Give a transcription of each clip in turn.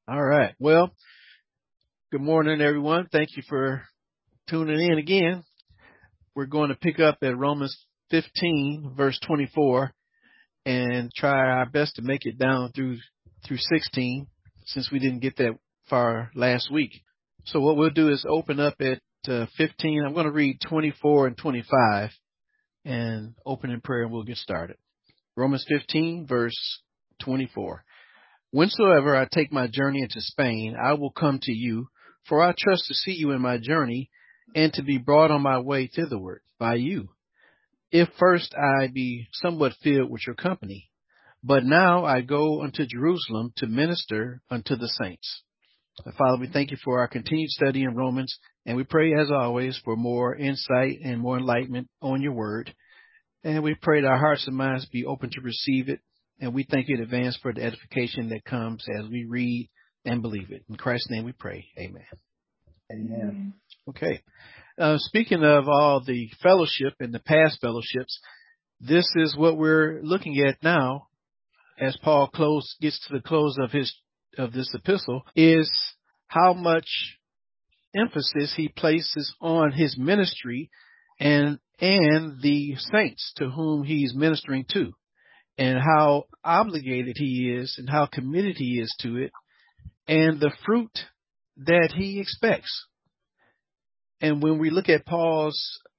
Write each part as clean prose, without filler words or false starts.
All right. Well, good morning, everyone. Thank you for tuning in again. We're going to pick up at Romans 15, verse 24, and try our best to make it down through 16, since we didn't get that far last week. So what we'll do is open up at 15. I'm going to read 24 and 25, and open in prayer, and we'll get started. Romans 15, verse 24. Whensoever I take my journey into Spain, I will come to you, for I trust to see you in my journey, and to be brought on my way thitherward by you, if first I be somewhat filled with your company. But now I go unto Jerusalem to minister unto the saints. Father, we thank you for our continued study in Romans, and we pray, as always, for more insight and more enlightenment on your word. And we pray that our hearts and minds be open to receive it. And we thank you in advance for the edification that comes as we read and believe it. In Christ's name we pray. Amen. Amen. Okay. Speaking of all the fellowship and the past fellowships, this is what we're looking at now as Paul gets to the close of this epistle, is how much emphasis he places on his ministry and the saints to whom he's ministering to, and how obligated he is and how committed he is to it, and the fruit that he expects. And when we look at Paul's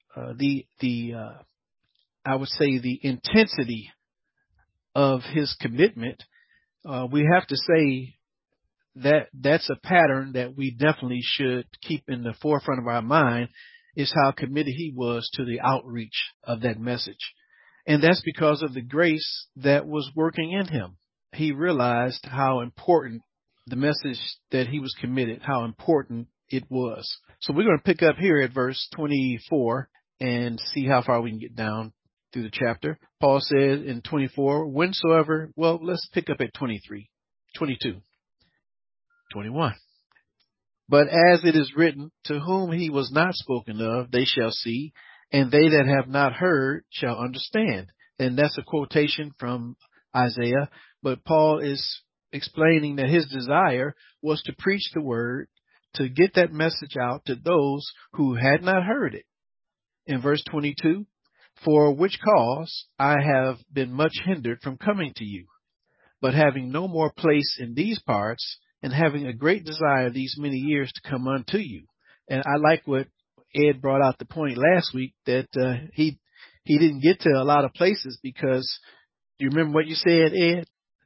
I would say the intensity of his commitment, we have to say that that's a pattern that we definitely should keep in the forefront of our mind, is how committed he was to the outreach of that message. And that's because of the grace that was working in him. He realized how important the message that he was committed, how important it was. So we're going to pick up here at verse 24 and see how far we can get down through the chapter. Paul said in 24, let's pick up at 23, 22, 21. But as it is written, to whom he was not spoken of, they shall see, and they that have not heard shall understand. And that's a quotation from Isaiah. But Paul is explaining that his desire was to preach the word, to get that message out to those who had not heard it. In verse 22, for which cause I have been much hindered from coming to you, but having no more place in these parts, and having a great desire these many years to come unto you. And I like what Ed brought out the point last week, that he didn't get to a lot of places because, do you remember what you said, Ed?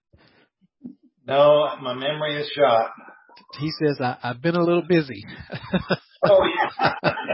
No, my memory is shot. He says, I've been a little busy. Oh, yeah.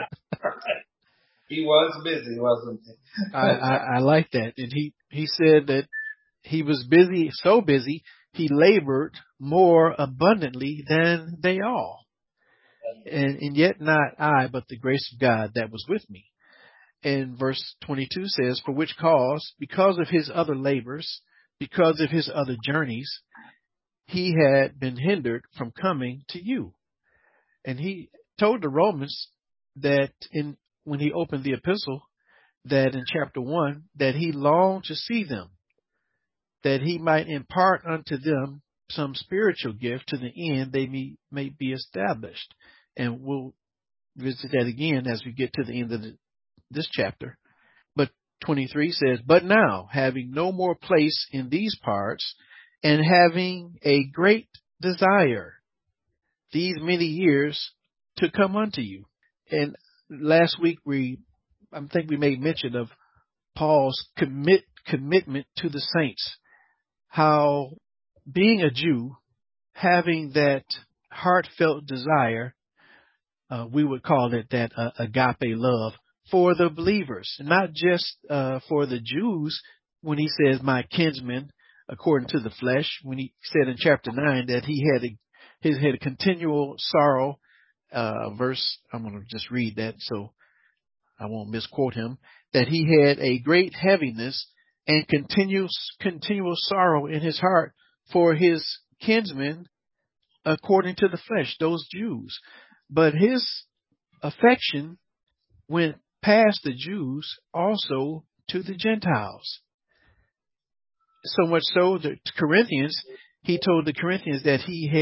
He was busy, wasn't he? I like that. And he said that he was busy, so busy, he labored more abundantly than they all. And yet not I, but the grace of God that was with me. And verse 22 says, for which cause, because of his other labors, because of his other journeys, he had been hindered from coming to you. And he told the Romans that when he opened the epistle, that in chapter 1, that he longed to see them, that he might impart unto them some spiritual gift, to the end they may be established. And we'll visit that again as we get to the end of this chapter. But 23 says, but now, having no more place in these parts, and having a great desire these many years to come unto you. And last week I think we made mention of Paul's commitment to the saints, how being a Jew, having that heartfelt desire, we would call it that agape love for the believers, not just for the Jews. When he says my kinsmen according to the flesh, when he said in chapter 9 that he had a continual sorrow, verse, I'm going to just read that so I won't misquote him, that he had a great heaviness and continual sorrow in his heart for his kinsmen according to the flesh, those Jews. But his affection went past the Jews also to the Gentiles. So much so that he told the Corinthians that he had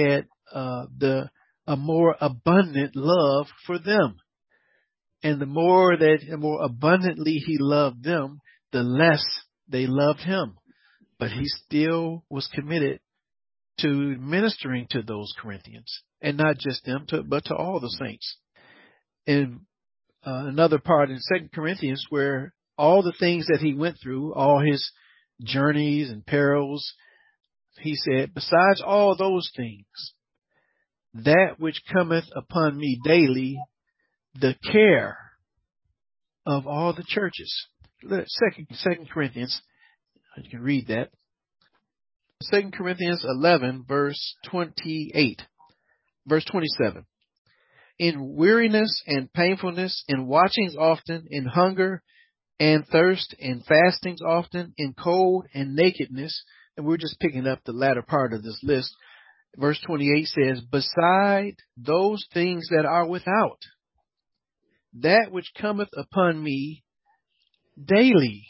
a more abundant love for them. And the more abundantly he loved them, the less they loved him. But he still was committed to ministering to those Corinthians, and not just them, but to all the saints. And another part in 2 Corinthians where all the things that he went through, all his journeys and perils, he said, besides all those things, that which cometh upon me daily, the care of all the churches. Second Corinthians, you can read that. 2 Corinthians 11, verse 28, verse 27. In weariness and painfulness, in watchings often, in hunger and thirst, in fastings often, in cold and nakedness. And we're just picking up the latter part of this list. Verse 28 says, beside those things that are without, that which cometh upon me daily,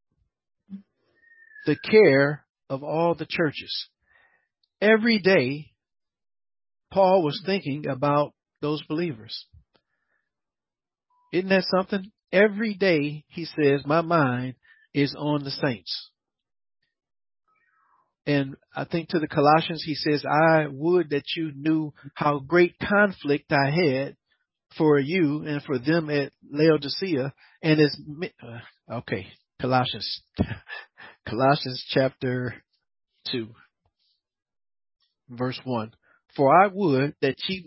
the care of all the churches. Every day, Paul was thinking about those believers. Isn't that something? Every day, he says, my mind is on the saints. And I think to the Colossians, he says, I would that you knew how great conflict I had for you and for them at Laodicea. And it's, Colossians chapter 2, verse 1. For I would that ye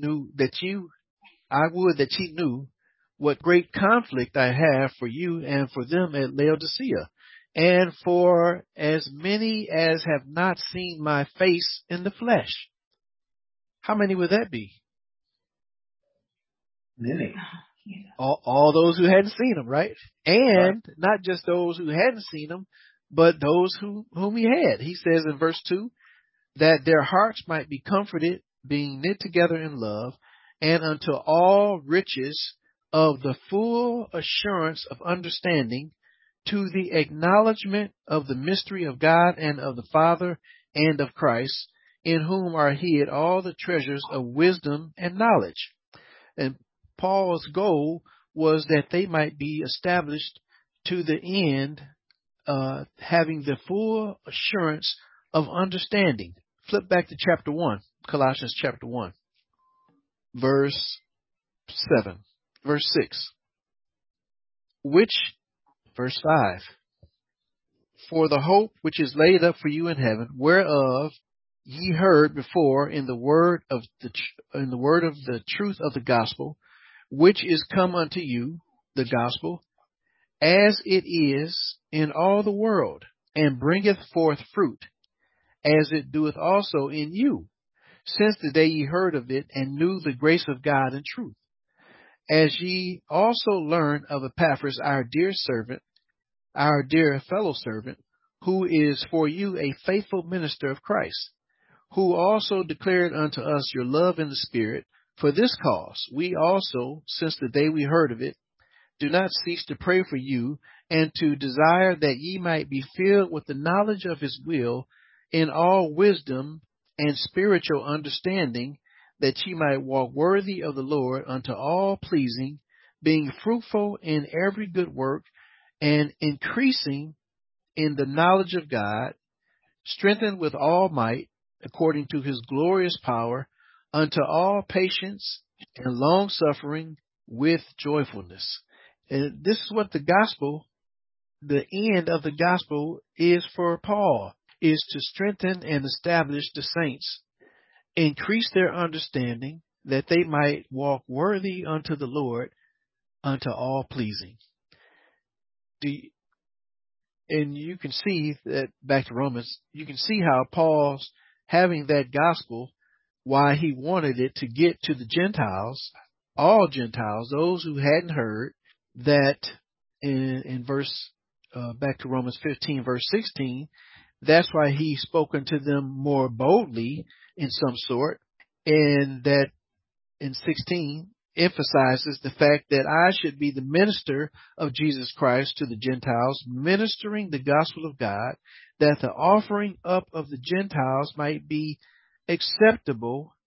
knew what great conflict I have for you and for them at Laodicea, and for as many as have not seen my face in the flesh. How many would that be? Many. All those who hadn't seen him, right? And not just those who hadn't seen him, but those whom he had. He says in verse 2, that their hearts might be comforted, being knit together in love, and unto all riches of the full assurance of understanding, to the acknowledgement of the mystery of God and of the Father and of Christ, in whom are hid all the treasures of wisdom and knowledge. And Paul's goal was that they might be established to the end, having the full assurance of understanding. Flip back to chapter 1, Colossians chapter 1, verse 7, verse 6, verse 5, for the hope which is laid up for you in heaven, whereof ye heard before in the word of the truth of the gospel, which is come unto you, the gospel, as it is in all the world, and bringeth forth fruit, as it doeth also in you, since the day ye heard of it, and knew the grace of God in truth. As ye also learned of Epaphras, our dear fellow servant, who is for you a faithful minister of Christ, who also declared unto us your love in the Spirit. For this cause, we also, since the day we heard of it, do not cease to pray for you, and to desire that ye might be filled with the knowledge of his will, in all wisdom and spiritual understanding, that ye might walk worthy of the Lord unto all pleasing, being fruitful in every good work, and increasing in the knowledge of God, strengthened with all might, according to his glorious power, unto all patience and long suffering with joyfulness. And this is what the end of the gospel is for Paul, is to strengthen and establish the saints, increase their understanding, that they might walk worthy unto the Lord, unto all pleasing. And you can see that, back to Romans, you can see how Paul's having that gospel, why he wanted it to get to the Gentiles, all Gentiles, those who hadn't heard, that in verse, back to Romans 15, verse 16, that's why he spoke unto them more boldly in some sort, and that in 16 emphasizes the fact that I should be the minister of Jesus Christ to the Gentiles, ministering the gospel of God, that the offering up of the Gentiles might be acceptable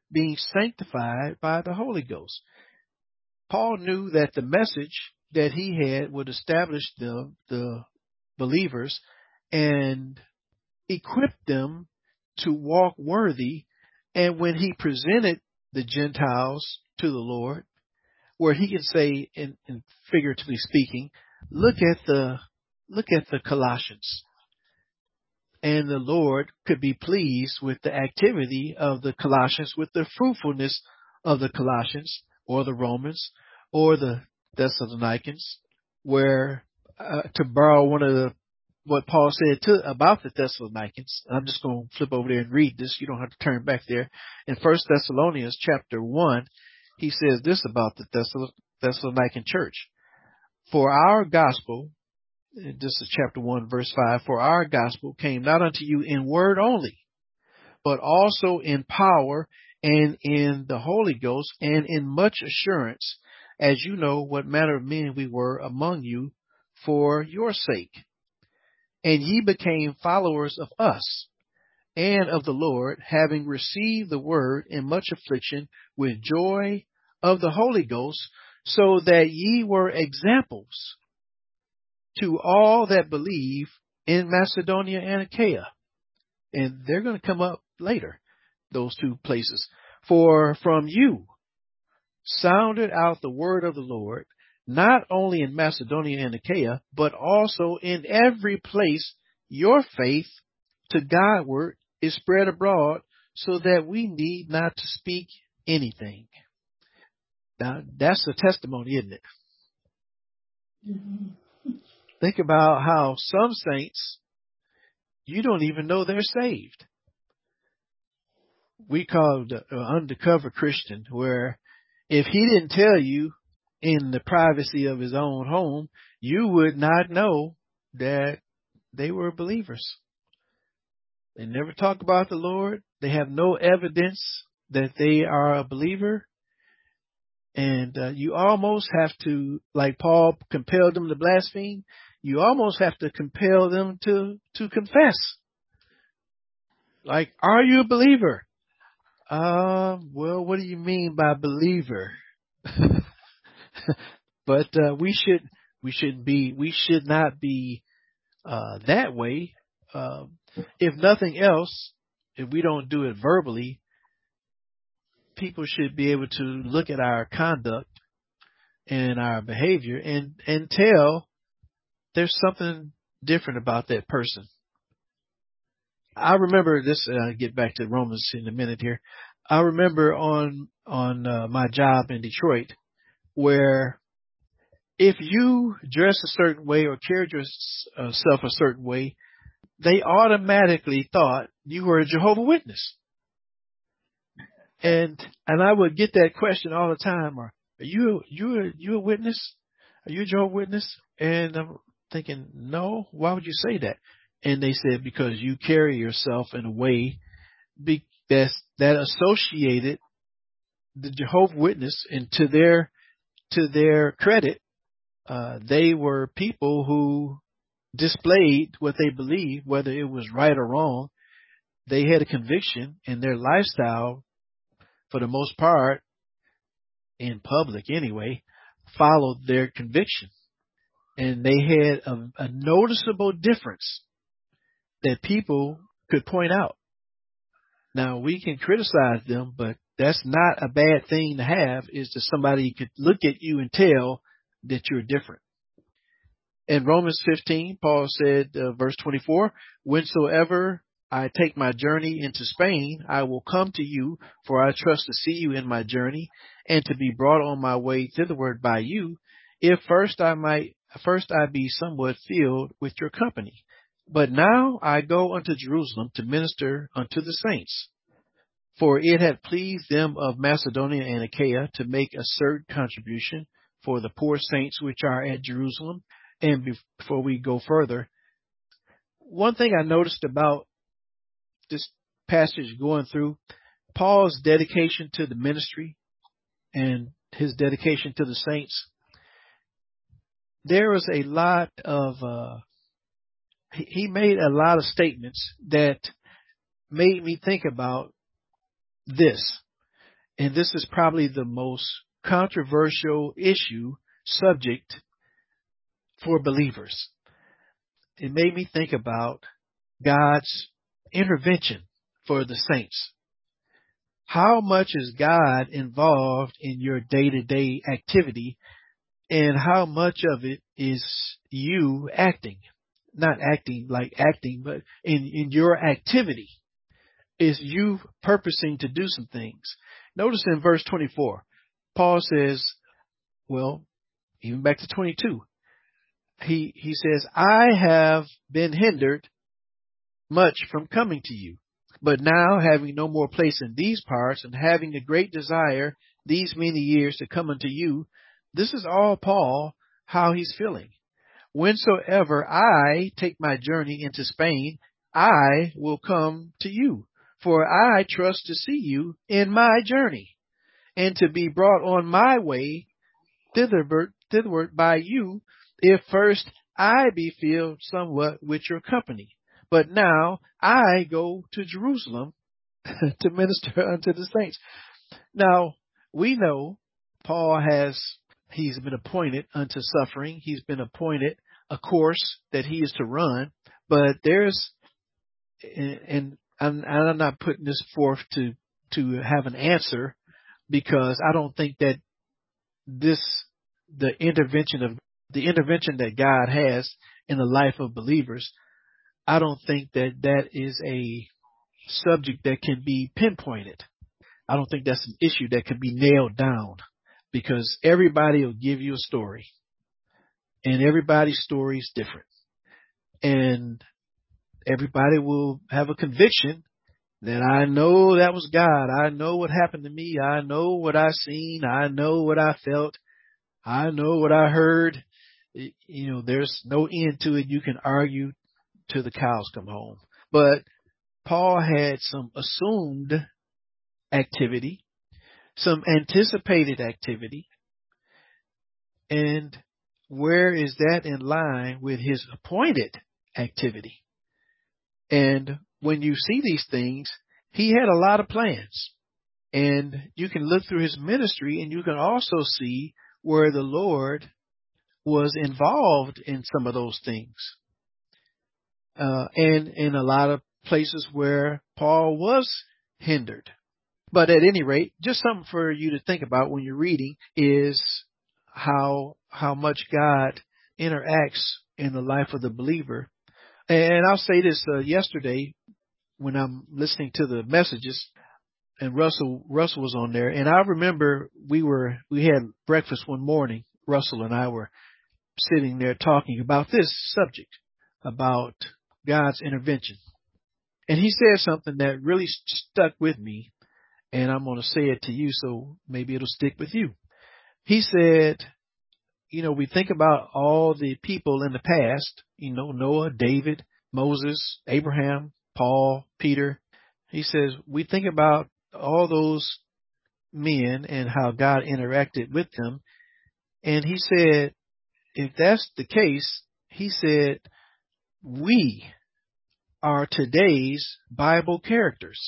being sanctified by the Holy Ghost. Paul knew that the message that he had would establish them, the believers, and equip them to walk worthy. And when he presented the Gentiles to the Lord, where he can say, in figuratively speaking, look at the Colossians. And the Lord could be pleased with the activity of the Colossians, with the fruitfulness of the Colossians, or the Romans, or the Thessalonians, where, to borrow what Paul said about the Thessalonians, I'm just going to flip over there and read this. You don't have to turn back there. In 1 Thessalonians chapter 1, he says this about the Thessalonican church. For our gospel, this is chapter 1, verse 5, for our gospel came not unto you in word only, but also in power and in the Holy Ghost and in much assurance, as you know what manner of men we were among you for your sake. And ye became followers of us and of the Lord, having received the word in much affliction with joy of the Holy Ghost, so that ye were examples to all that believe in Macedonia and Achaia. And they're going to come up later, those two places. For from you sounded out the word of the Lord, not only in Macedonia and Achaia, but also in every place your faith to Godward is spread abroad, so that we need not to speak anything. Now, that's a testimony, isn't it? Mm-hmm. Think about how some saints, you don't even know they're saved. We call it an undercover Christian, where if he didn't tell you in the privacy of his own home, you would not know that they were believers. They never talk about the Lord. They have no evidence that they are a believer. And you almost have to, like Paul compelled them to blaspheme, you almost have to compel them to confess. Like, are you a believer? Well, what do you mean by believer? But we should not be that way. If nothing else, if we don't do it verbally, people should be able to look at our conduct and our behavior and tell there's something different about that person. I remember this. I'll get back to Romans in a minute here. I remember on my job in Detroit, where if you dress a certain way or carried yourself a certain way, they automatically thought you were a Jehovah's Witness. And I would get that question all the time: Are you a witness? Are you a Jehovah's Witness? And I'm thinking, no. Why would you say that? And they said, because you carry yourself in a way that associated the Jehovah's Witness, and to their credit, they were people who displayed what they believed, whether it was right or wrong. They had a conviction, and their lifestyle, for the most part, in public anyway, followed their conviction. And they had a noticeable difference that people could point out. Now, we can criticize them, but that's not a bad thing to have, is that somebody could look at you and tell that you're different. In Romans 15, Paul said, verse 24, whensoever I take my journey into Spain, I will come to you, for I trust to see you in my journey, and to be brought on my way thitherward by you, if first I be somewhat filled with your company. But now I go unto Jerusalem to minister unto the saints. For it had pleased them of Macedonia and Achaia to make a certain contribution for the poor saints which are at Jerusalem. And before we go further, one thing I noticed about this passage going through, Paul's dedication to the ministry and his dedication to the saints, there was a lot of, he made a lot of statements that made me think about this. And this is probably the most controversial subject for believers. It made me think about God's intervention for the saints. How much is God involved in your day-to-day activity, and how much of it is you acting? Not acting like acting, but in your activity. Is you purposing to do some things? Notice in verse 24, Paul says, well, even back to 22, he says, I have been hindered much from coming to you. But now, having no more place in these parts, and having a great desire these many years to come unto you, this is all Paul, how he's feeling. Whensoever I take my journey into Spain, I will come to you, for I trust to see you in my journey, and to be brought on my way thitherward by you, if first I be filled somewhat with your company. But now I go to Jerusalem to minister unto the saints. Now, we know he's been appointed unto suffering. He's been appointed a course that he is to run. But and I'm not putting this forth to have an answer, because I don't think that the intervention that God has in the life of believers, I don't think that is a subject that can be pinpointed. I don't think that's an issue that can be nailed down, because everybody will give you a story, and everybody's story is different, and everybody will have a conviction that I know that was God. I know what happened to me. I know what I seen. I know what I felt. I know what I heard. There's no end to it. You can argue till the cows come home. But Paul had some assumed activity, some anticipated activity, and where is that in line with his appointed activity? And when you see these things, he had a lot of plans. And you can look through his ministry, and you can also see where the Lord was involved in some of those things. And in a lot of places where Paul was hindered. But at any rate, just something for you to think about when you're reading is how much God interacts in the life of the believer. And I'll say this, yesterday when I'm listening to the messages, and Russell was on there, and I remember we had breakfast one morning. Russell and I were sitting there talking about this subject, about God's intervention. And he said something that really stuck with me, and I'm going to say it to you, so maybe it'll stick with you. He said, we think about all the people in the past, Noah, David, Moses, Abraham, Paul, Peter. He says, we think about all those men and how God interacted with them. And he said, if that's the case, he said, we are today's Bible characters.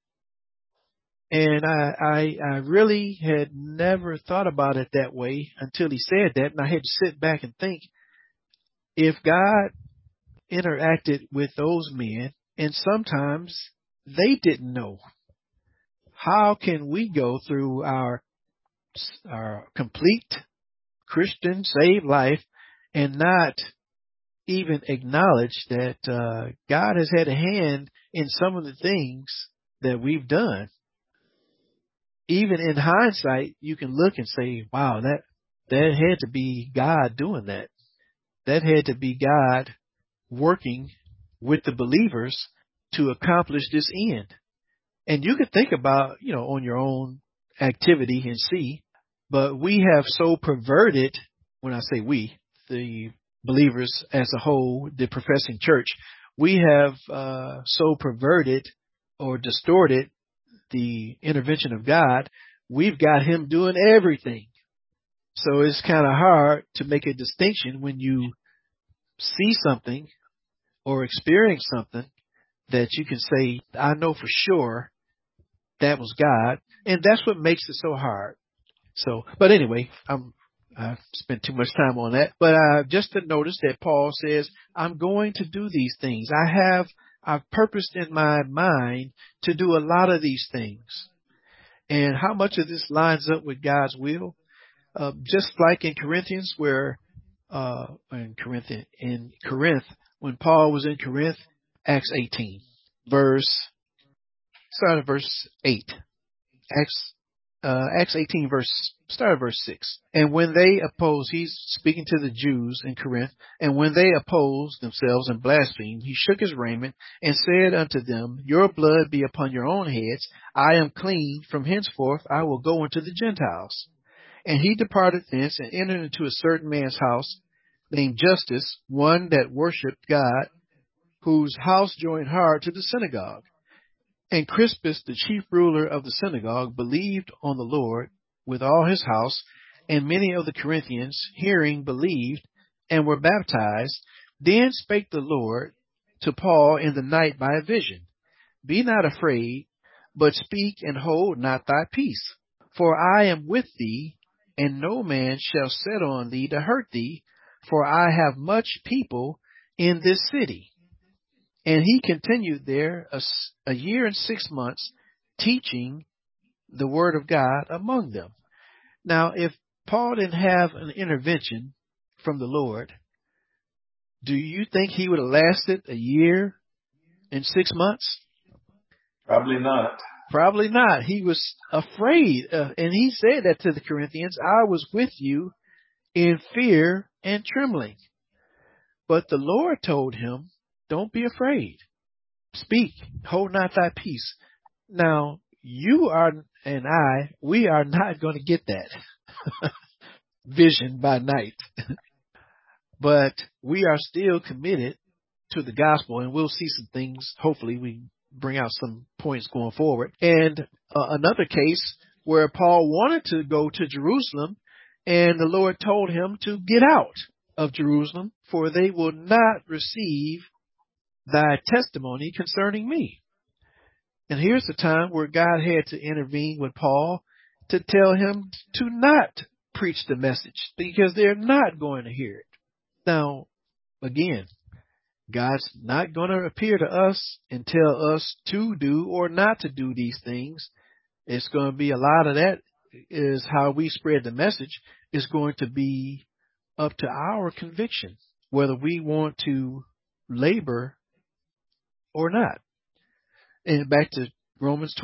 And I really had never thought about it that way until he said that. And I had to sit back and think, if God interacted with those men, and sometimes they didn't know, how can we go through our complete Christian saved life and not even acknowledge that God has had a hand in some of the things that we've done? Even in hindsight, you can look and say, wow, that had to be God doing that. That had to be God working with the believers to accomplish this end. And you could think about, on your own activity and see, but we have so perverted, when I say we, the believers as a whole, the professing church, we have so perverted or distorted the intervention of God. We've got him doing everything. So it's kind of hard to make a distinction when you see something or experience something that you can say, I know for sure that was God. And that's what makes it so hard. So, but anyway, I've spent too much time on that. But just to notice that Paul says, I'm going to do these things. I've purposed in my mind to do a lot of these things. And how much of this lines up with God's will? Just like in Corinthians, where in Corinth, when Paul was in Corinth, Acts 18, start at verse 8. Acts 18 start at verse 6. And when they opposed, he's speaking to the Jews in Corinth, and when they opposed themselves and blasphemed, he shook his raiment and said unto them, Your blood be upon your own heads. I am clean. From henceforth I will go into the Gentiles. And he departed thence and entered into a certain man's house named Justus, one that worshipped God, whose house joined hard to the synagogue. And Crispus, the chief ruler of the synagogue, believed on the Lord with all his house, and many of the Corinthians, hearing, believed, and were baptized. Then spake the Lord to Paul in the night by a vision, Be not afraid, but speak and hold not thy peace. For I am with thee, and no man shall set on thee to hurt thee, for I have much people in this city. And he continued there a year and 6 months, teaching the word of God among them. Now, if Paul didn't have an intervention from the Lord, do you think he would have lasted a year and 6 months? Probably not. Probably not. He was afraid. And he said that to the Corinthians, I was with you in fear and trembling. But the Lord told him, don't be afraid. Speak, hold not thy peace. Now, you are and we are not going to get that vision by night. But we are still committed to the gospel, and we'll see some things. Hopefully, we bring out some points going forward. And another case where Paul wanted to go to Jerusalem, and the Lord told him to get out of Jerusalem, for they will not receive thy testimony concerning me. And here's the time where God had to intervene with Paul to tell him to not preach the message, because they're not going to hear it. Now, again, God's not going to appear to us and tell us to do or not to do these things. It's going to be a lot of that is how we spread the message is going to be up to our conviction, whether we want to labor or not. And back to Romans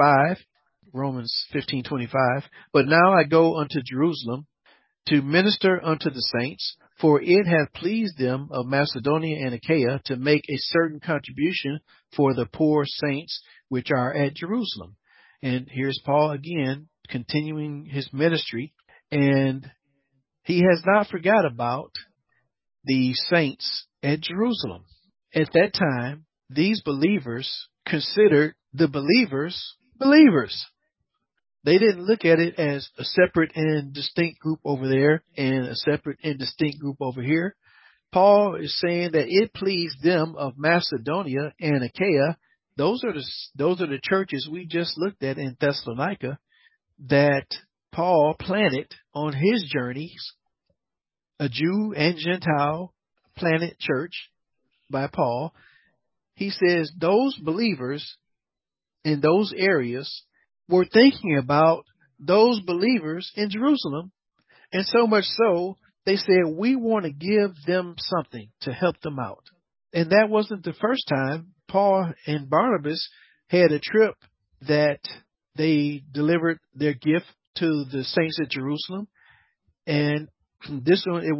15:25. But now I go unto Jerusalem to minister unto the saints, for it hath pleased them of Macedonia and Achaia to make a certain contribution for the poor saints which are at Jerusalem. And here's Paul again continuing his ministry, and he has not forgot about the saints at Jerusalem. At that time, these believers considered the believers believers. They didn't look at it as a separate and distinct group over there and a separate and distinct group over here. Paul is saying that it pleased them of Macedonia and Achaia. Those are the churches we just looked at in Thessalonica that Paul planted on his journeys, a Jew and Gentile planted church by Paul. He says those believers in those areas were thinking about those believers in Jerusalem, and so much so, they said, we want to give them something to help them out. And that wasn't the first time Paul and Barnabas had a trip that they delivered their gift to the saints at Jerusalem. And this one, it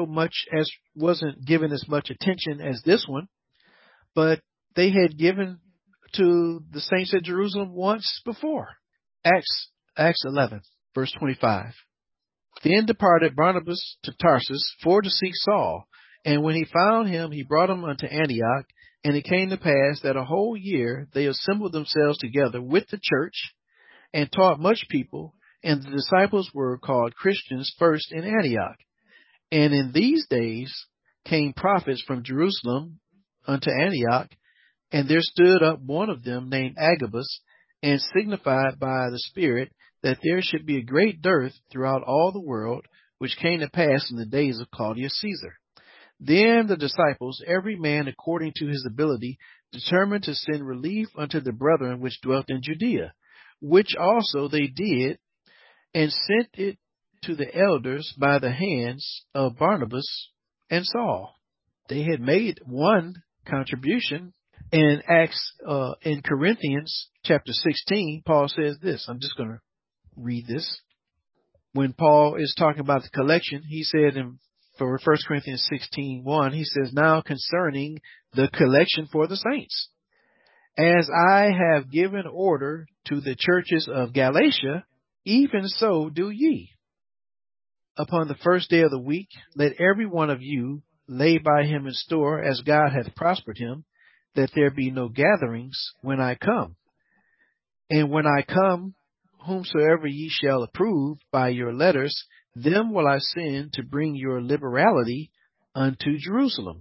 wasn't given as much attention as this one, but they had given to the saints at Jerusalem once before. Acts 11, verse 25. Then departed Barnabas to Tarsus for to seek Saul. And when he found him, he brought him unto Antioch. And it came to pass that a whole year they assembled themselves together with the church and taught much people. And the disciples were called Christians first in Antioch. And in these days came prophets from Jerusalem unto Antioch. And there stood up one of them named Agabus, and signified by the Spirit that there should be a great dearth throughout all the world, which came to pass in the days of Claudius Caesar. Then the disciples, every man according to his ability, determined to send relief unto the brethren which dwelt in Judea, which also they did, and sent it to the elders by the hands of Barnabas and Saul. They had made one contribution. In in Corinthians chapter 16, Paul says this. I'm just going to read this. When Paul is talking about the collection, he said for 1 Corinthians 16:1, he says, now concerning the collection for the saints, as I have given order to the churches of Galatia, even so do ye. Upon the first day of the week, let every one of you lay by him in store as God hath prospered him, that there be no gatherings when I come. And when I come, whomsoever ye shall approve by your letters, them will I send to bring your liberality unto Jerusalem.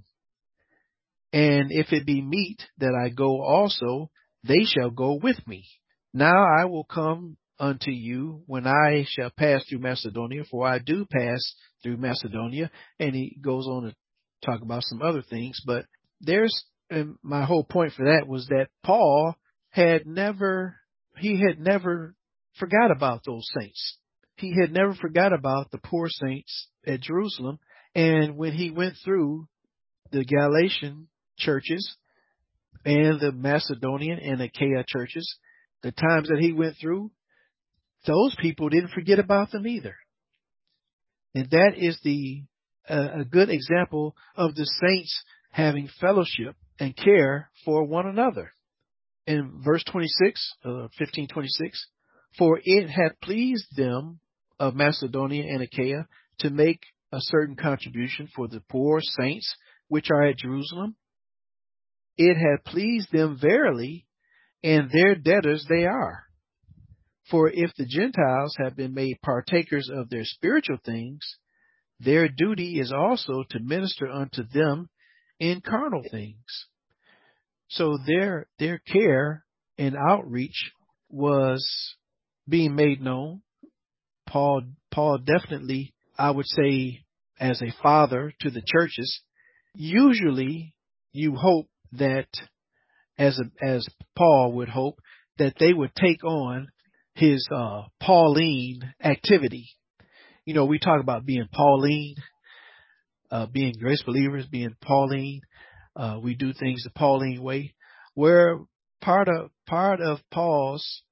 And if it be meet that I go also, they shall go with me. Now I will come unto you when I shall pass through Macedonia, for I do pass through Macedonia. And he goes on to talk about some other things, but and my whole point for that was that Paul had never forgot about those saints. He had never forgot about the poor saints at Jerusalem. And when he went through the Galatian churches and the Macedonian and Achaia churches, the times that he went through, those people didn't forget about them either. And that is a good example of the saints having fellowship and care for one another. In verse 26, 15:26, for it hath pleased them of Macedonia and Achaia to make a certain contribution for the poor saints which are at Jerusalem. It hath pleased them verily, and their debtors they are. For if the Gentiles have been made partakers of their spiritual things, their duty is also to minister unto them in carnal things. So their care and outreach was being made known. Paul definitely, I would say, as a father to the churches, usually you hope that, as Paul would hope, that they would take on his Pauline activity. You know, we talk about being Pauline, being grace believers, being Pauline. We do things the Pauline way, where part of Paul's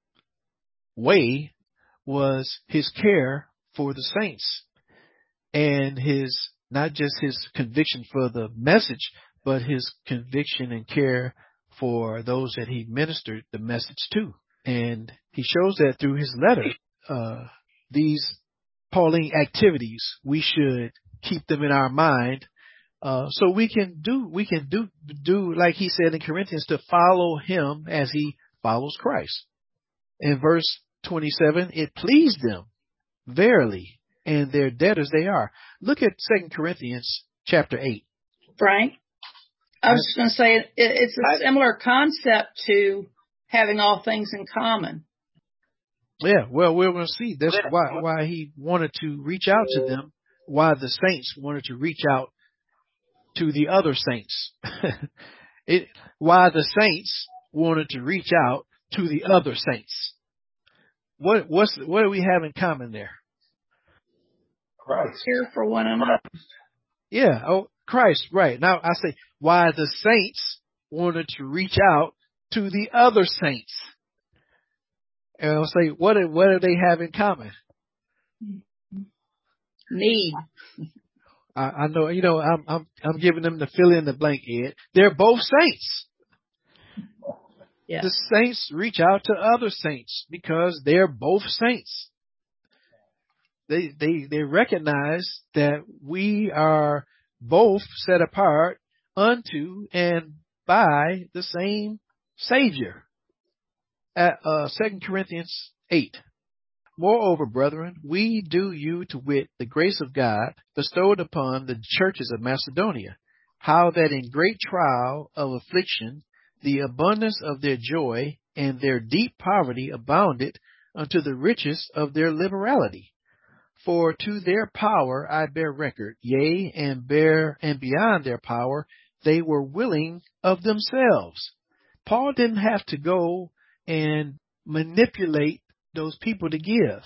way was his care for the saints, and not just his conviction for the message, but his conviction and care for those that he ministered the message to. And he shows that through his letter. These Pauline activities, we should keep them in our mind, so we can do like he said in Corinthians, to follow him as he follows Christ. In verse 27, it pleased them verily, and their debtors they are. Look at 2 Corinthians chapter 8. Frank, I was just going to say it's a similar concept to having all things in common. Yeah, well, we're going to see. That's why he wanted to reach out to them, why the saints wanted to reach out to the other saints. Why the saints wanted to reach out to the other saints. What do we have in common there? Christ. Care for one another. Yeah, Christ, right. Now I say why the saints wanted to reach out to the other saints. And I'll say, what do they have in common? Need. I know, I'm giving them the fill in the blank, Ed. They're both saints. Yeah. The saints reach out to other saints because they're both saints. They recognize that we are both set apart unto and by the same Savior. At 2 Corinthians 8. Moreover, brethren, we do you to wit the grace of God bestowed upon the churches of Macedonia, how that in great trial of affliction the abundance of their joy and their deep poverty abounded unto the riches of their liberality. For to their power I bear record, yea, and beyond their power, they were willing of themselves. Paul didn't have to go and manipulate those people to give.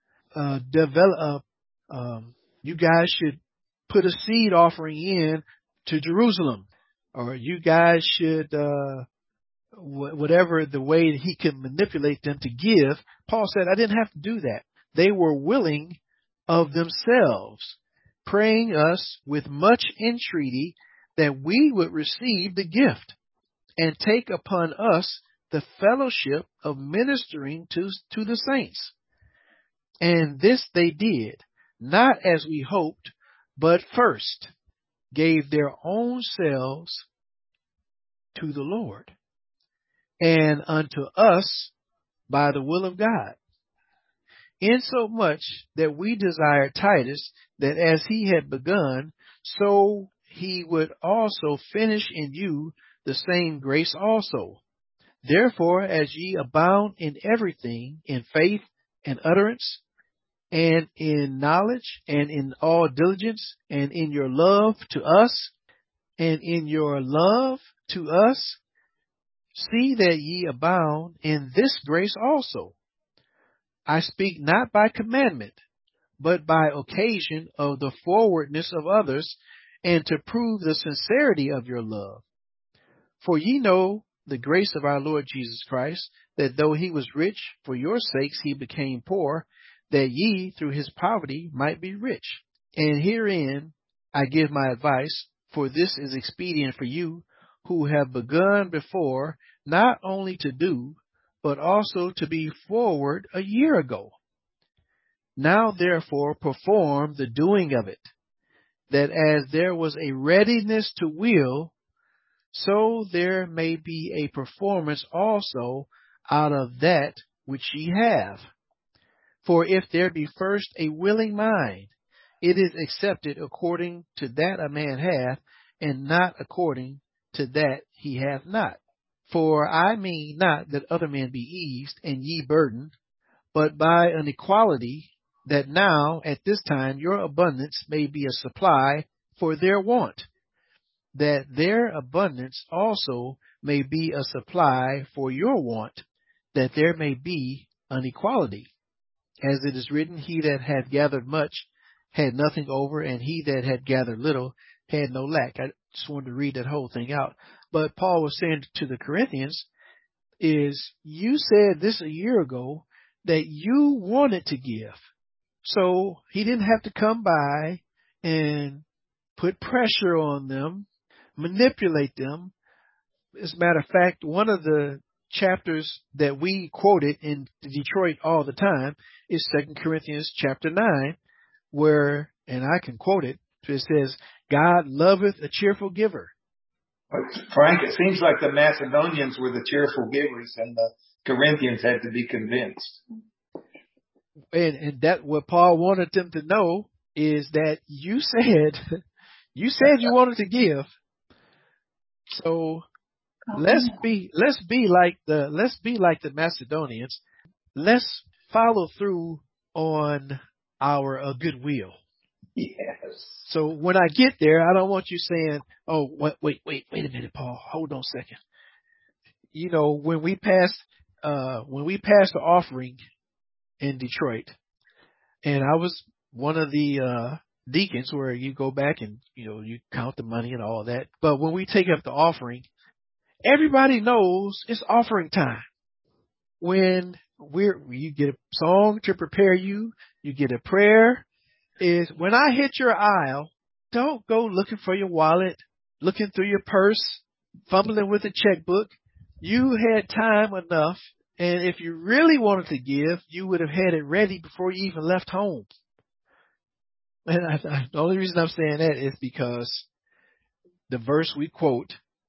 You guys should put a seed offering in to Jerusalem, or you guys should, whatever the way he could manipulate them to give. Paul said, I didn't have to do that. They were willing of themselves, praying us with much entreaty that we would receive the gift and take upon us the fellowship of ministering to the saints. And this they did, not as we hoped, but first gave their own selves to the Lord, and unto us by the will of God, insomuch that we desired Titus, that as he had begun, so he would also finish in you the same grace also. Therefore, as ye abound in everything, in faith and utterance, and in knowledge, and in all diligence, and in your love to us, see that ye abound in this grace also. I speak not by commandment, but by occasion of the forwardness of others, and to prove the sincerity of your love. For ye know the grace of our Lord Jesus Christ, that though he was rich, for your sakes he became poor, that ye through his poverty might be rich. And herein I give my advice, for this is expedient for you, who have begun before, not only to do, but also to be forward a year ago. Now therefore perform the doing of it, that as there was a readiness to will, so there may be a performance also out of that which ye have. For if there be first a willing mind, it is accepted according to that a man hath, and not according to that he hath not. For I mean not that other men be eased, and ye burdened, but by an equality, that now at this time your abundance may be a supply for their want, that their abundance also may be a supply for your want, that there may be an equality. As it is written, he that had gathered much had nothing over, and he that had gathered little had no lack. I just wanted to read that whole thing out. But Paul was saying to the Corinthians, is you said this a year ago that you wanted to give. So he didn't have to come by and put pressure on them, manipulate them. As a matter of fact, one of the chapters that we quoted in Detroit all the time is 2 Corinthians chapter 9, where, and I can quote it, it says, God loveth a cheerful giver. Frank, it seems like the Macedonians were the cheerful givers and the Corinthians had to be convinced. And that what Paul wanted them to know is that you said you wanted to give. So let's be like the Macedonians. Let's follow through on our goodwill. Yes. So when I get there, I don't want you saying, "Oh, wait a minute, Paul. Hold on a second." You know, when we passed the offering in Detroit, and I was one of the deacons where you go back and you count the money and all that. But when we take up the offering, everybody knows it's offering time. When you get a song to prepare you, you get a prayer. Is when I hit your aisle, don't go looking for your wallet, looking through your purse, fumbling with a checkbook. You had time enough, and if you really wanted to give, you would have had it ready before you even left home. And the only reason I'm saying that is because the verse we quote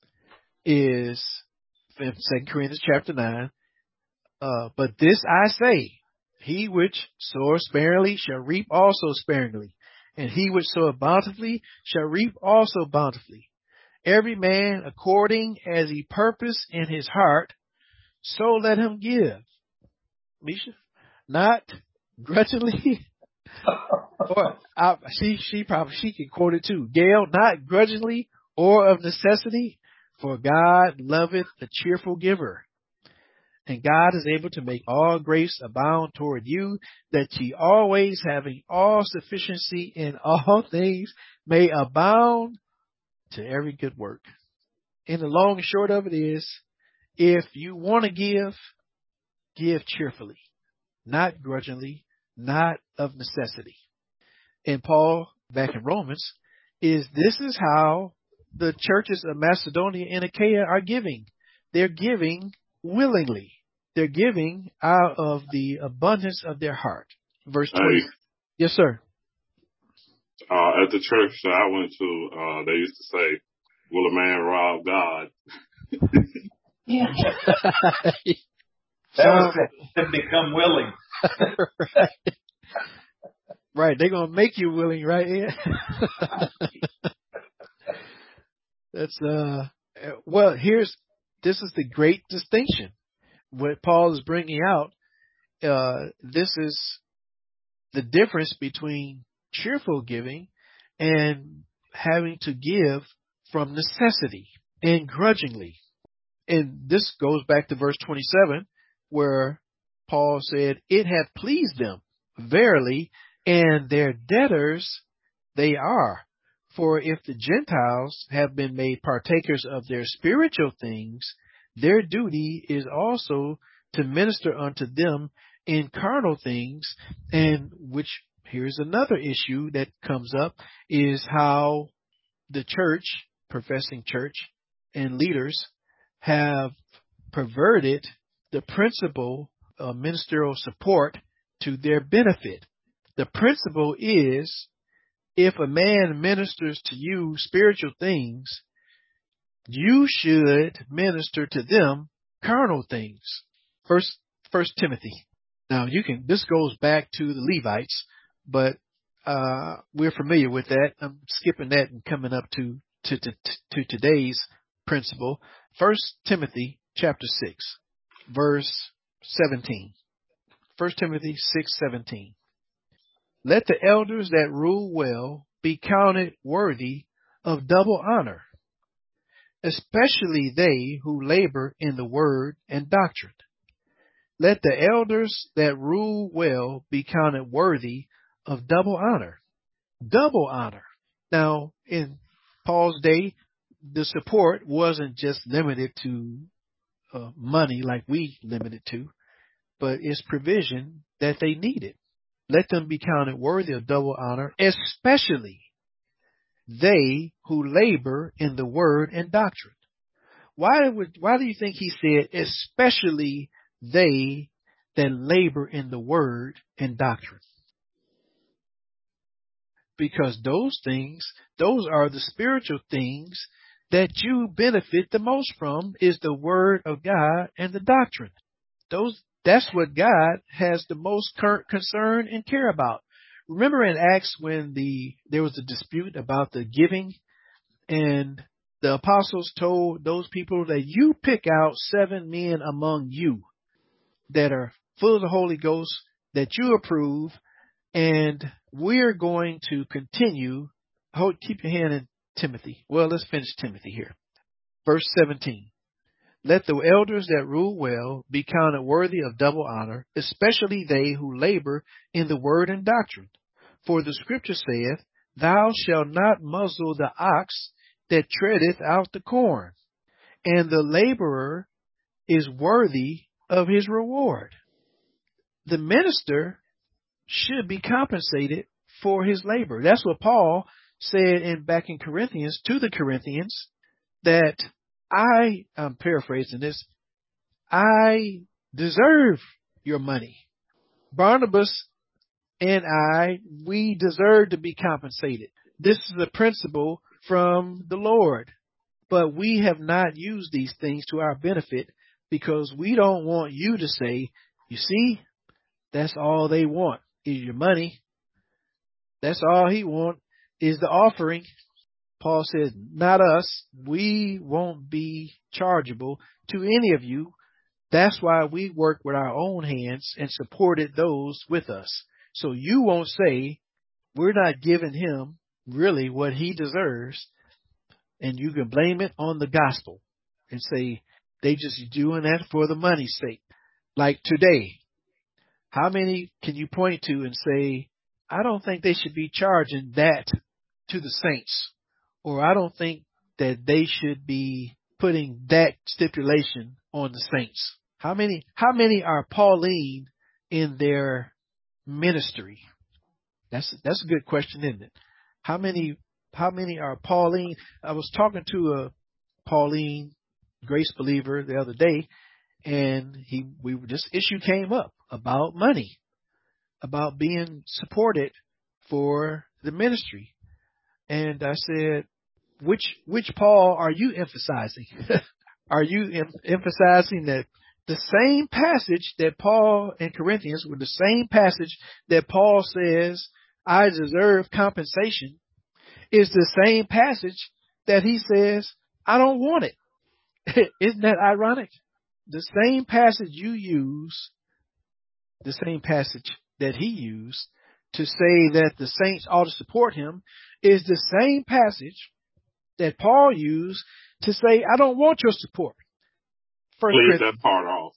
is in 2 Corinthians chapter 9. But this I say, he which soweth sparingly shall reap also sparingly, and he which soweth bountifully shall reap also bountifully. Every man according as he purpose in his heart, so let him give. Misha, not grudgingly, or she can quote it too. Gail, not grudgingly or of necessity, for God loveth a cheerful giver. And God is able to make all grace abound toward you, that ye always having all sufficiency in all things may abound to every good work. And the long and short of it is, if you want to give cheerfully, not grudgingly, not of necessity. And Paul, back in Romans, this is how the churches of Macedonia and Achaia are giving. They're giving willingly. They're giving out of the abundance of their heart. Verse 20. Hey, Yes, sir. at the church that I went to, they used to say, will a man rob God? Yeah. That was to become willing. Right. They're going to make you willing, right? That's, well, this is the great distinction. What Paul is bringing out, this is the difference between cheerful giving and having to give from necessity and grudgingly. And this goes back to verse 27, where Paul said, it hath pleased them verily, and their debtors they are. For if the Gentiles have been made partakers of their spiritual things, their duty is also to minister unto them in carnal things. And which, here's another issue that comes up, is how the church, professing church and leaders, have perverted the principle of ministerial support to their benefit. The principle is, if a man ministers to you spiritual things, you should minister to them carnal things. First Timothy. Now this goes back to the Levites, but we're familiar with that. I'm skipping that and coming up to today's principle. First Timothy chapter 6, verse 17. First Timothy 6:17. Let the elders that rule well be counted worthy of double honor, especially they who labor in the word and doctrine. Let the elders that rule well be counted worthy of double honor. Double honor. Now, in Paul's day, the support wasn't just limited to money like we limited to, but it's provision that they needed. Let them be counted worthy of double honor, especially they who labor in the word and doctrine. Why do you think he said, especially they that labor in the word and doctrine? Because those are the spiritual things that you benefit the most from, is the word of God and the doctrine. That's what God has the most concern and care about. Remember in Acts when there was a dispute about the giving, and the apostles told those people that you pick out 7 men among you that are full of the Holy Ghost, that you approve, and we're going to continue. Keep your hand in Timothy. Well, let's finish Timothy here. Verse 17. Let the elders that rule well be counted worthy of double honor, especially they who labor in the word and doctrine. For the scripture saith, thou shalt not muzzle the ox that treadeth out the corn, and the laborer is worthy of his reward. The minister should be compensated for his labor. That's what Paul said back in Corinthians to the Corinthians, that I'm paraphrasing this, I deserve your money. Barnabas and we deserve to be compensated. This is a principle from the Lord, but we have not used these things to our benefit, because we don't want you to say, you see, that's all they want is your money. That's all he wants is the offering. Paul says, not us. We won't be chargeable to any of you That's why we work with our own hands and supported those with us. So you won't say we're not giving him really what he deserves, and you can blame it on the gospel and say they just doing that for the money's sake. Like today, how many can you point to and say, I don't think they should be charging that to the saints, or I don't think that they should be putting that stipulation on the saints? How many are Pauline in their ministry? That's a good question, isn't it? How many are Pauline? I was talking to a Pauline grace believer the other day, and this issue came up about money, about being supported for the ministry. And I said, which Paul are you emphasizing? Are you emphasizing that the same passage that Paul in Corinthians, with the same passage that Paul says, I deserve compensation, is the same passage that he says, I don't want it? Isn't that ironic? The same passage you use, the same passage that he used to say that the saints ought to support him, is the same passage that Paul used to say, I don't want your support. Leave that part off.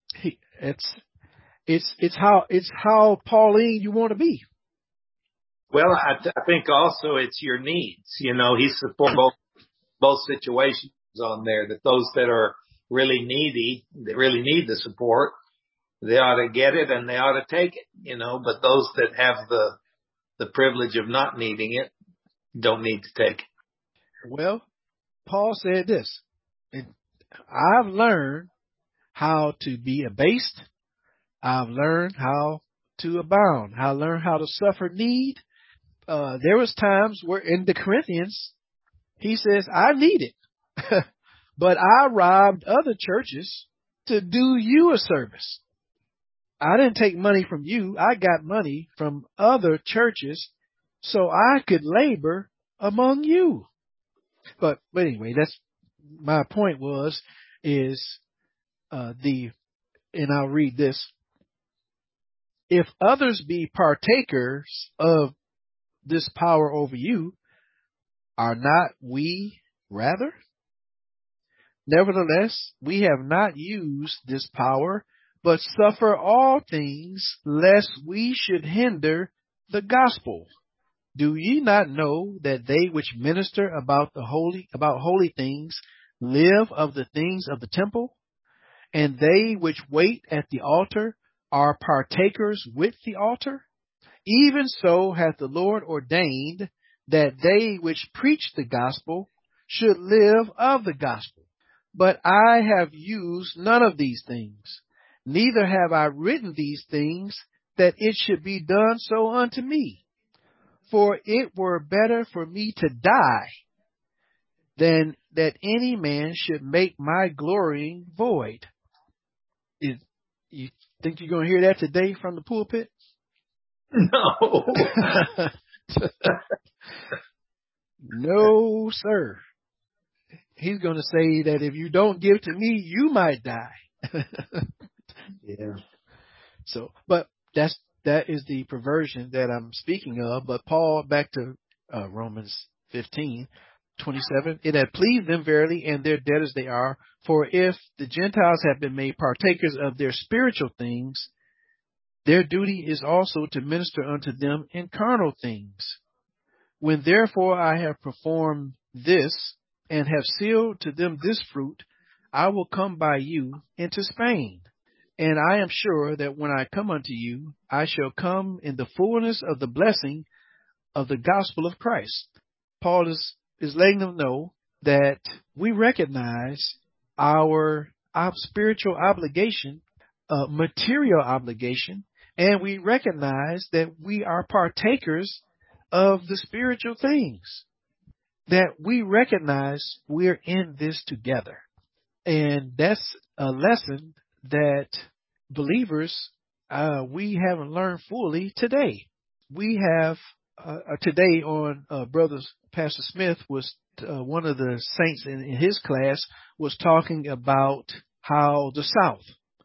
It's how Pauline you want to be. Well, I think also it's your needs. He's supporting both situations on there, that those that are really needy, that really need the support, they ought to get it and they ought to take it, but those that have the privilege of not needing it don't need to take it. Well, Paul said this, I've learned how to be abased. I've learned how to abound. I learned how to suffer need. There was times where in the Corinthians, he says, I need it, but I robbed other churches to do you a service. I didn't take money from you. I got money from other churches so I could labor among you. But anyway, that's my point and I'll read this. If others be partakers of this power over you, are not we rather? Nevertheless, we have not used this power, but suffer all things, lest we should hinder the gospel. Do ye not know that they which minister about holy things live of the things of the temple? And they which wait at the altar are partakers with the altar? Even so hath the Lord ordained that they which preach the gospel should live of the gospel. But I have used none of these things, neither have I written these things that it should be done so unto me. For it were better for me to die than that any man should make my glorying void. You think you're going to hear that today from the pulpit? No. No, sir. He's going to say that if you don't give to me, you might die. Yeah. So, but that is the perversion that I'm speaking of. But Paul, back to Romans 15:27, it had pleased them verily, and their debtors they are. For if the Gentiles have been made partakers of their spiritual things, their duty is also to minister unto them in carnal things. When therefore I have performed this, and have sealed to them this fruit, I will come by you into Spain. And I am sure that when I come unto you, I shall come in the fullness of the blessing of the gospel of Christ. Paul is letting them know that we recognize our spiritual obligation, material obligation, and we recognize that we are partakers of the spiritual things, that we recognize we're in this together. And that's a lesson that believers, we haven't learned fully today. We have today on Brothers, Pastor Smith was one of the saints in his class was talking about how the South,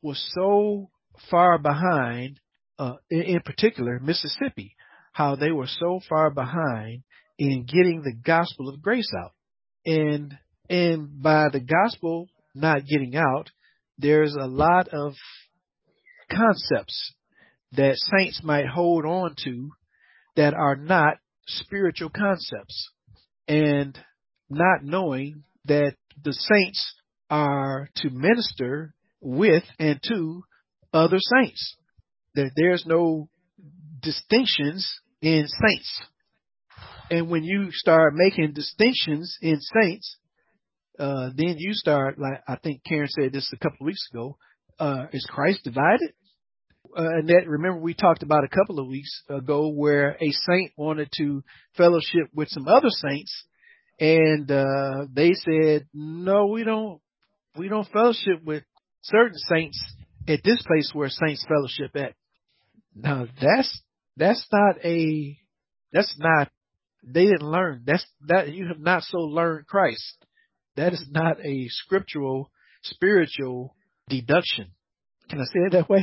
was so far behind, in particular Mississippi, how they were so far behind in getting the gospel of grace out. And by the gospel not getting out, there's a lot of concepts that saints might hold on to that are not spiritual concepts, and not knowing that the saints are to minister with and to other saints. That there's no distinctions in saints. And when you start making distinctions in saints, then you start, like I think Karen said this a couple of weeks ago, is Christ divided? And that, remember, we talked about a couple of weeks ago where a saint wanted to fellowship with some other saints, and they said, no, we don't fellowship with certain saints at this place where saints fellowship at. Now that's not, they didn't learn. That you have not so learned Christ. That is not a spiritual deduction. Can I say it that way?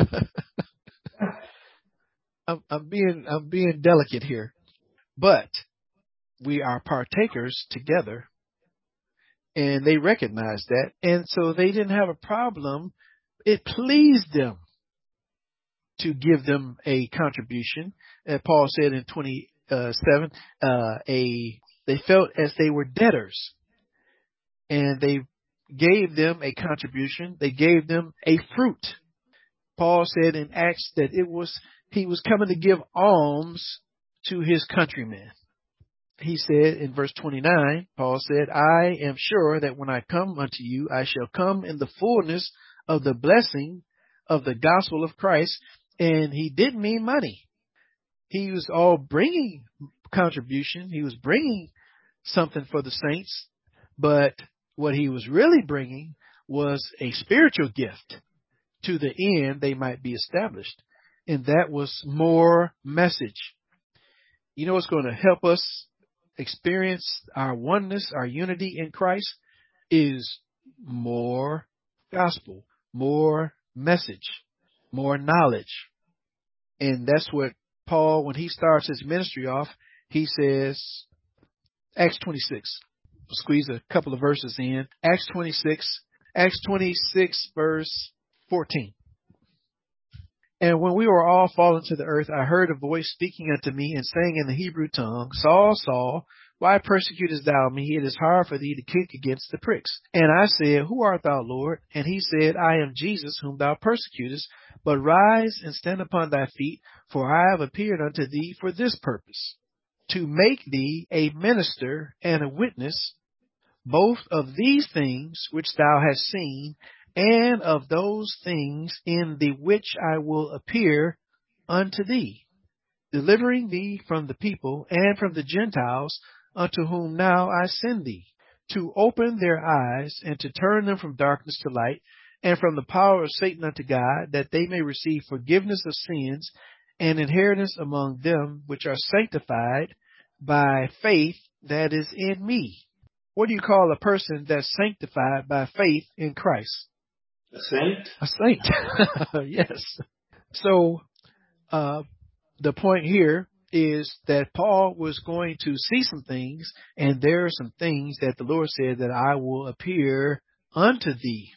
I'm being delicate here, but we are partakers together, and they recognize that, and so they didn't have a problem. It pleased them to give them a contribution. Paul said in 27, they felt as they were debtors, and they gave them a contribution. They gave them a fruit. Paul said in Acts that he was coming to give alms to his countrymen. He said in verse 29, Paul said, I am sure that when I come unto you, I shall come in the fullness of the blessing of the gospel of Christ. And he didn't mean money. He was all bringing contribution. He was bringing something for the saints, but what he was really bringing was a spiritual gift to the end they might be established. And that was more message. You know what's going to help us experience our oneness, our unity in Christ, is more gospel, more message, more knowledge. And that's what Paul, when he starts his ministry off, he says, Acts 26. We'll squeeze a couple of verses in. Acts 26 verse 14. And when we were all fallen to the earth, I heard a voice speaking unto me and saying in the Hebrew tongue, Saul, Saul, why persecutest thou me? It is hard for thee to kick against the pricks. And I said, Who art thou, Lord? And he said, I am Jesus, whom thou persecutest. But rise and stand upon thy feet, for I have appeared unto thee for this purpose, to make thee a minister and a witness both of these things which thou hast seen, and of those things in the which I will appear unto thee, delivering thee from the people and from the Gentiles, unto whom now I send thee, to open their eyes and to turn them from darkness to light, and from the power of Satan unto God, that they may receive forgiveness of sins and inheritance among them which are sanctified by faith that is in me. What do you call a person that's sanctified by faith in Christ? A saint? A saint. Yes. So the point here is that Paul was going to see some things, and there are some things that the Lord said that I will appear unto thee.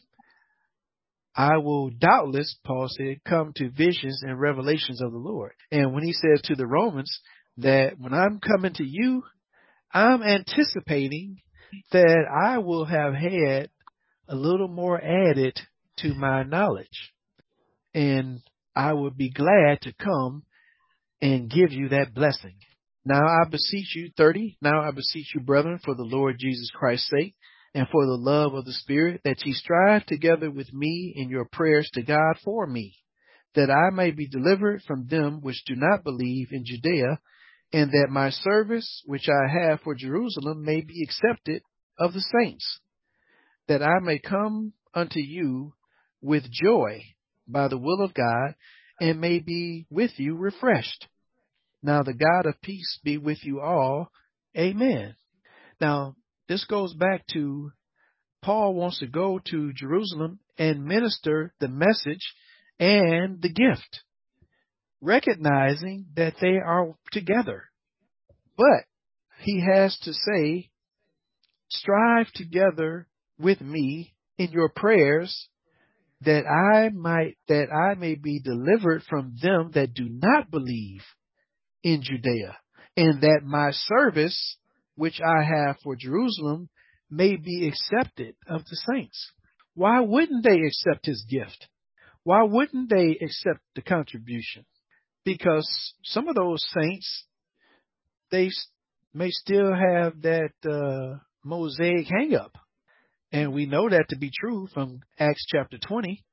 I will doubtless, Paul said, come to visions and revelations of the Lord. And when he says to the Romans that when I'm coming to you, I'm anticipating that I will have had a little more added to my knowledge. And I would be glad to come and give you that blessing. Now I beseech you, 30, now I beseech you, brethren, for the Lord Jesus Christ's sake, and for the love of the Spirit, that ye strive together with me in your prayers to God for me, that I may be delivered from them which do not believe in Judea, and that my service which I have for Jerusalem may be accepted of the saints, that I may come unto you with joy by the will of God, and may be with you refreshed. Now the God of peace be with you all. Amen. Now, this goes back to Paul wants to go to Jerusalem and minister the message and the gift, recognizing that they are together. But he has to say, strive together with me in your prayers that I may be delivered from them that do not believe in Judea, and that my service which I have for Jerusalem may be accepted of the saints. Why wouldn't they accept his gift? Why wouldn't they accept the contribution? Because some of those saints, they may still have that Mosaic hang-up. And we know that to be true from Acts chapter 20,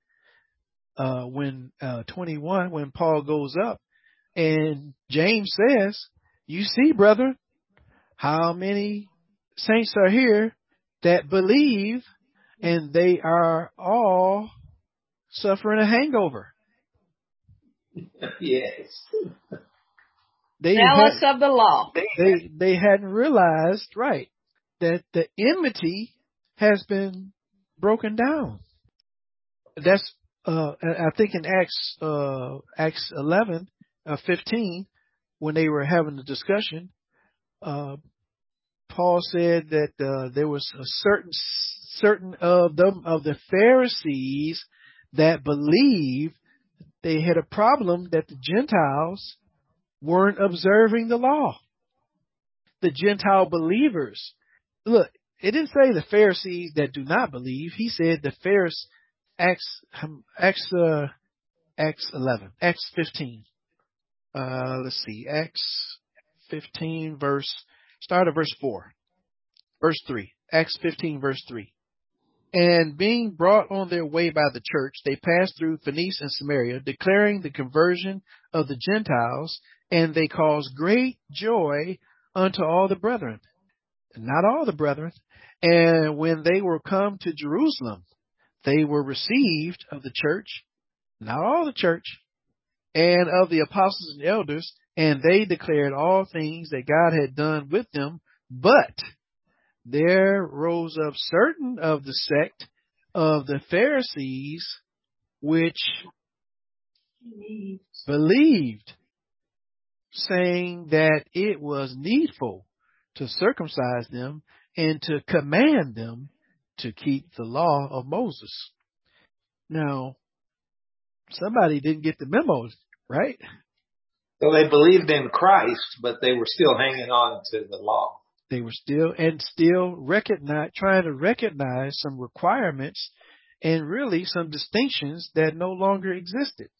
21, when Paul goes up and James says, you see, brother, how many saints are here that believe, and they are all suffering a hangover. Yes. Zealous of the law. They hadn't realized, right, that the enmity has been broken down. That's I think in Acts 11, 15, when they were having the discussion, Paul said that there was a certain of the Pharisees that believed they had a problem that the Gentiles weren't observing the law. The Gentile believers. Look, it didn't say the Pharisees that do not believe. He said the Pharisees, Acts 11, Acts 15. Let's see, Acts 15 start at verse 4. Verse 3. Acts 15 verse 3. And being brought on their way by the church, they passed through Phoenicia and Samaria, declaring the conversion of the Gentiles, and they caused great joy unto all the brethren. Not all the brethren. And when they were come to Jerusalem, they were received of the church, not all the church, and of the apostles and elders, and they declared all things that God had done with them. But there rose up certain of the sect of the Pharisees which believed, saying that it was needful to circumcise them and to command them to keep the law of Moses. Now, somebody didn't get the memo, right? So they believed in Christ, but they were still hanging on to the law. They were still trying to recognize some requirements and really some distinctions that no longer existed.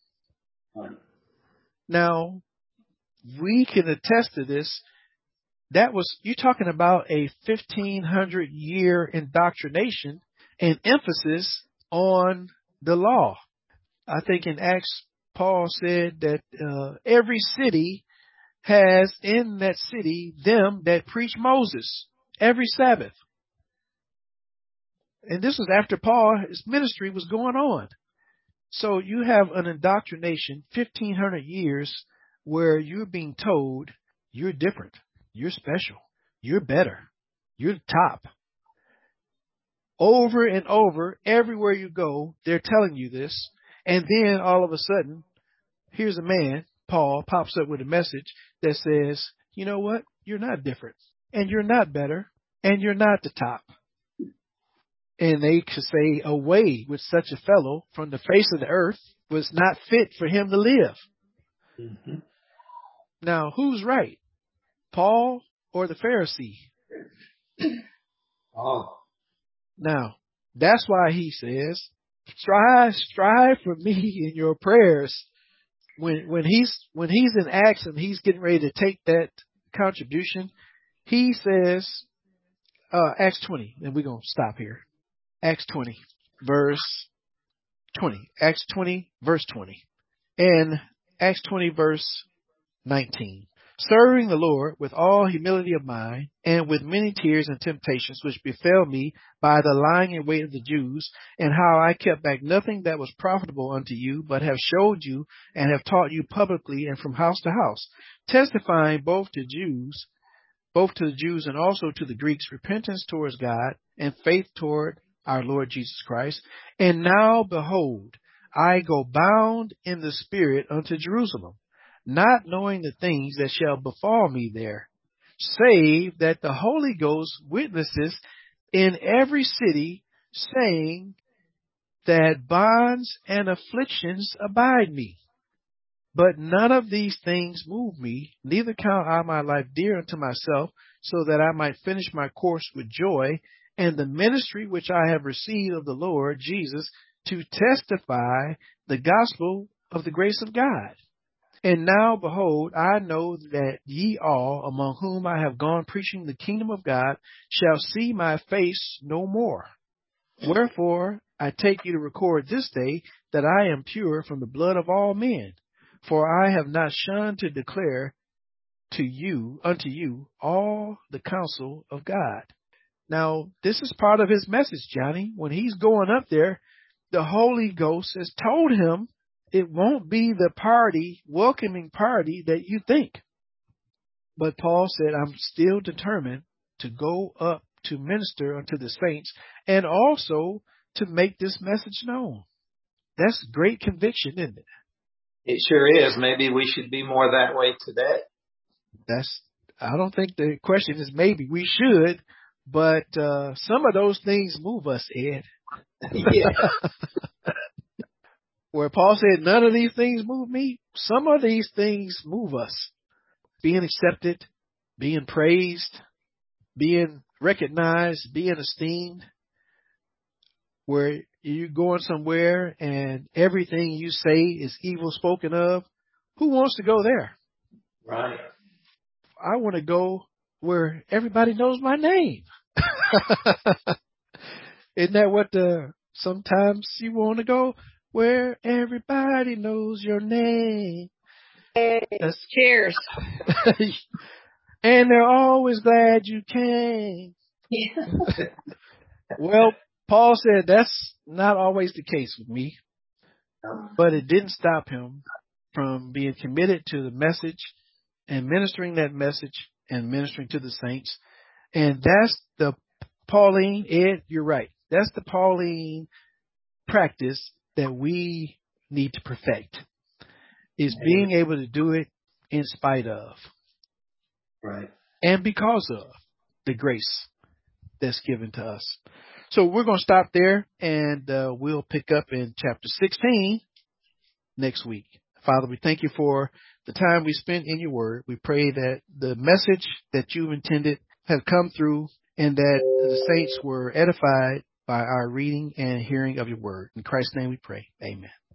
Now, we can attest to this. You're talking about a 1500 year indoctrination and emphasis on the law. I think in Acts, Paul said that every city has in that city them that preach Moses every Sabbath. And this was after his ministry was going on. So you have an indoctrination 1500 years where you're being told you're different, you're special, you're better, you're the top. Over and over, everywhere you go, they're telling you this. And then all of a sudden, here's a man, Paul, pops up with a message that says, you know what? You're not different, and you're not better, and you're not the top. And they could say, away with such a fellow from the face of the earth was not fit for him to live. Mm-hmm. Now, who's right? Paul or the Pharisee? Oh. Now, that's why he says, strive for me in your prayers. When he's in Acts and he's getting ready to take that contribution, he says, Acts 20, and we're going to stop here. Acts 20, verse 20. Acts 20, verse 20. And Acts 20, verse 19. Serving the Lord with all humility of mind and with many tears and temptations which befell me by the lying in wait of the Jews, and how I kept back nothing that was profitable unto you, but have showed you and have taught you publicly and from house to house, testifying both to the Jews and also to the Greeks, repentance towards God and faith toward our Lord Jesus Christ. And now, behold, I go bound in the Spirit unto Jerusalem, not knowing the things that shall befall me there, save that the Holy Ghost witnesses in every city, saying that bonds and afflictions abide me. But none of these things move me, neither count I my life dear unto myself, so that I might finish my course with joy, and the ministry which I have received of the Lord Jesus, to testify the gospel of the grace of God. And now, behold, I know that ye all, among whom I have gone preaching the kingdom of God, shall see my face no more. Wherefore I take you to record this day that I am pure from the blood of all men. For I have not shunned to declare unto you all the counsel of God. Now, this is part of his message, Johnny. When he's going up there, the Holy Ghost has told him it won't be the welcoming party that you think. But Paul said, I'm still determined to go up to minister unto the saints and also to make this message known. That's great conviction, isn't it? It sure is. Maybe we should be more that way today. I don't think the question is maybe we should, but some of those things move us, Ed. Yeah. Where Paul said, none of these things move me, some of these things move us. Being accepted, being praised, being recognized, being esteemed. Where you're going somewhere and everything you say is evil spoken of, who wants to go there? Right. I want to go where everybody knows my name. Isn't that what sometimes you want to go? Where everybody knows your name. Cheers. And they're always glad you came. Yeah. Well, Paul said that's not always the case with me, but it didn't stop him from being committed to the message and ministering that message and ministering to the saints. And that's the Pauline, Ed, you're right. That's the Pauline practice that we need to perfect, is being able to do it in spite of. Right. And because of the grace that's given to us. So we're going to stop there, and we'll pick up in chapter 16 next week. Father, we thank you for the time we spent in your word. We pray that the message that you've intended have come through and that the saints were edified by our reading and hearing of your word. In Christ's name we pray. Amen.